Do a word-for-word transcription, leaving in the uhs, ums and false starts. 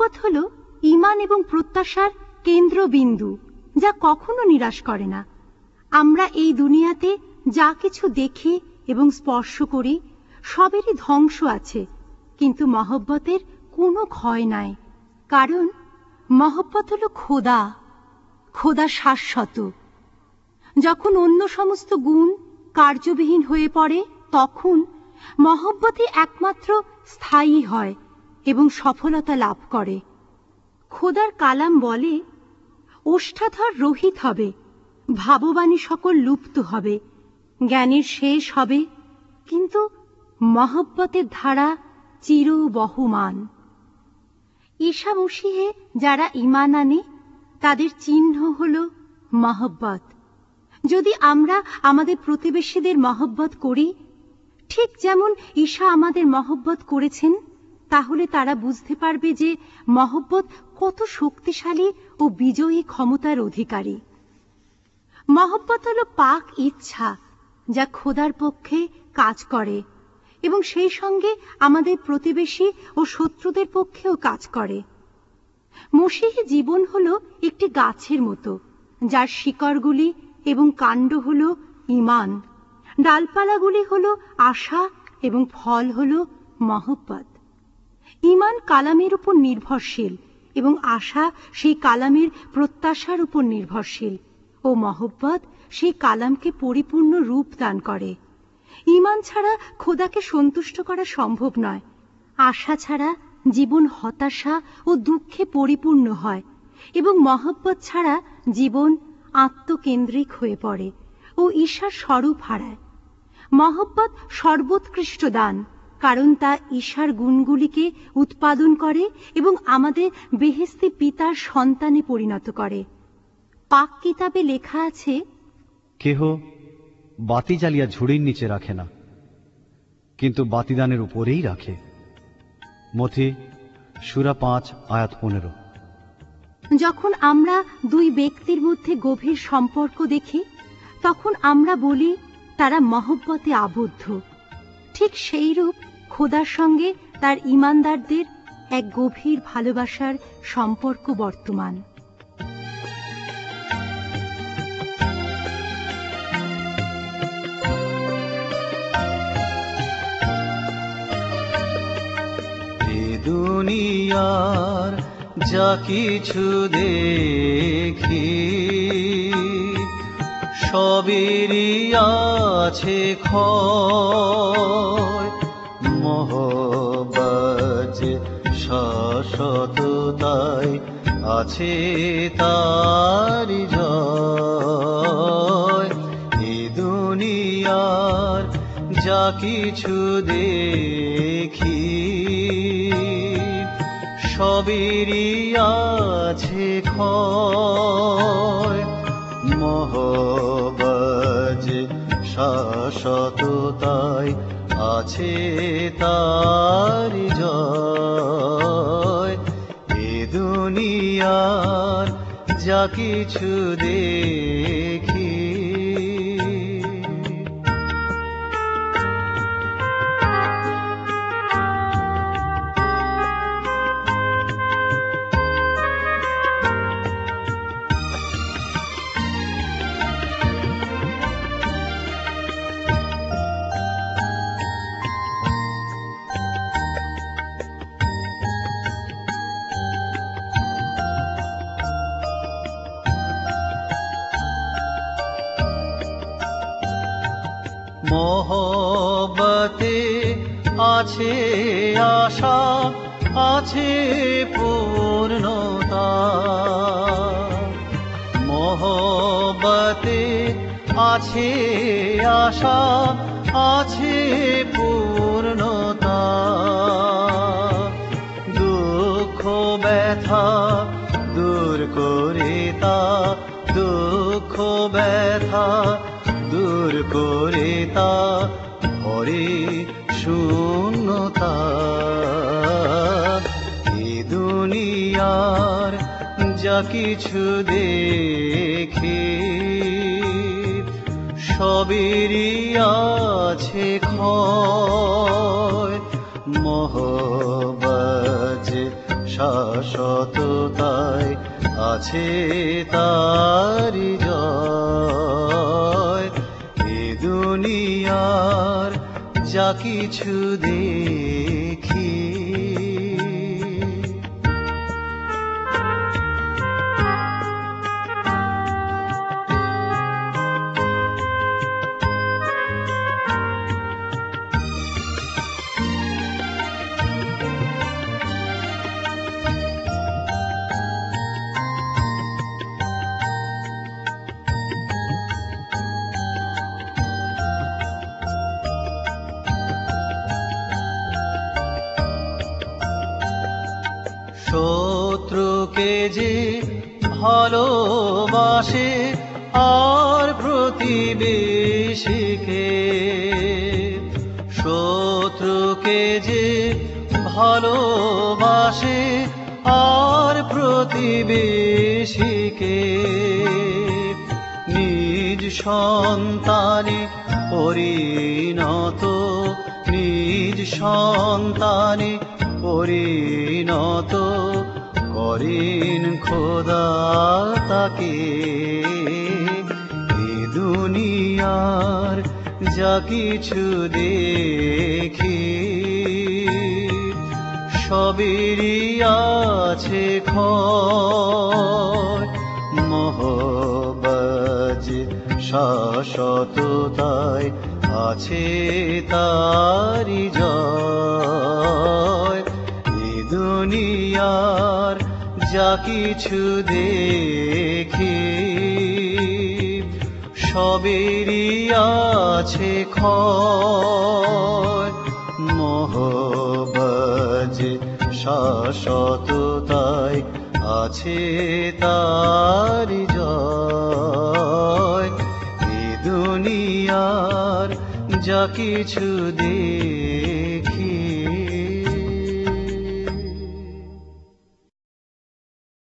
মহব্বত হল ঈমান এবং প্রত্যাশার কেন্দ্রবিন্দু, যা কখনো নিরাশ করে না। আমরা এই দুনিয়াতে যা কিছু দেখি এবং স্পর্শ করি সবেরই ধ্বংস আছে, কিন্তু মহব্বতের কোনো ক্ষয় নাই, কারণ মহব্বত হল খোদা, খোদা শাশ্বত। যখন অন্য সমস্ত গুণ কার্যবিহীন হয়ে পড়ে, তখন মহব্বতই একমাত্র স্থায়ী হয় এবং সফলতা লাভ করে। খোদার কালাম বলে, ওষ্ঠাধর রহিত হবে, ভাববাণী সকল লুপ্ত হবে, জ্ঞানের শেষ হবে, কিন্তু মহব্বতের ধারা চির বহমান। ঈসা মসীহে যারা ঈমান আনে তাদের চিহ্ন হল মহব্বত। যদি আমরা আমাদের প্রতিবেশীদের মহব্বত করি, ঠিক যেমন ঈসা আমাদের মহব্বত করেছেন, তাহলে তারা বুঝতে পারবে যে মহব্বত কত শক্তিশালী ও বিজয়ী ক্ষমতার অধিকারী। মহব্বত হল পাক ইচ্ছা, যা খোদার পক্ষে কাজ করে এবং সেই সঙ্গে আমাদের প্রতিবেশী ও শত্রুদের পক্ষেও কাজ করে। মসীহী জীবন হল একটি গাছের মতো, যার শিকড়গুলি এবং কাণ্ড হল ঈমান, ডালপালাগুলি হল আশা এবং ফল হল মহব্বত। ঈমান কালামের উপর নির্ভরশীল এবং আশা সেই কালামের প্রত্যাশার উপর নির্ভরশীল, ও মহব্বত সেই কালামকে পরিপূর্ণ রূপ দান করে। ঈমান ছাড়া খোদাকে সন্তুষ্ট করা সম্ভব নয়। আশা ছাড়া জীবন হতাশা ও দুঃখে পরিপূর্ণ হয়, এবং মহব্বত ছাড়া জীবন আত্মকেন্দ্রিক হয়ে পড়ে ও ঈশার স্বরূপ হারায়। মহব্বত সর্বোৎকৃষ্ট দান, কারণ তা ঈশার গুণগুলিকে উৎপাদন করে এবং আমাদের বেহেশতি পিতার সন্তানে পরিণত করে। পাক কিতাবে লেখা আছে, কেহ বাতি জ্বালিয়া ঝুড়ির নিচে রাখে না, কিন্তু বাতিদানের উপরেই রাখে। মথি সূরা পাঁচ আয়াত পনেরো। যখন আমরা দুই ব্যক্তির মধ্যে গভীর সম্পর্ক দেখি, তখন আমরা বলি তারা মহব্বতে আবদ্ধ। ঠিক সেইরূপ খোদার সঙ্গে তার ঈমানদারদের এক গভীর ভালোবাসার সম্পর্ক বর্তমান। দুনিয়ার যা কিছু দেখি সবেরই আছে ক্ষয়, মহব্বত শাশ্বততায় আছে তারি জয়। এ দুনিয়ার যা কিছু দেখি সবেরই আছে ক্ষয়, মহব্বত শাশ্বততায় আছে তারি জয়। এ দুনিয়ার যা কিছু দেখি মহব্বতে আছে আশা, আছে পূর্ণতা। মহব্বতে আছে আশা, আছে পূর্ণতা। দুঃখ ব্যথা দূর করে তা, দুঃখ ব্যথা দূর করে তা ভরে শূন্যতা। এ দুনিয়ার যা কিছু দেখি সবেরই আছে ক্ষয়, মহব্বত যে শাশ্বততায় আছে তারি জয়। এ দুনিয়ার যা কিছু দেখি শত্রুকে যে ভালোবাসে আর প্রতিবেশীকে, শত্রুকে যে ভালোবাসে আর প্রতিবেশীকে, নিজ সন্তানে পরিণত, নিজ সন্তানে পরিণত করেন খোদা তাকে। এ দুনিয়ার যা কিছু দেখি সবেরই আছে ক্ষয়, মহব্বত শাশ্বততায় আছে তারি জয়। এ দুনিয়ার যা কিছু দেখি সবেরই আছে ক্ষয়, মহব্বত শাশ্বততায় আছে তারি জয়। এ দুনিয়ার যা কিছু দেখি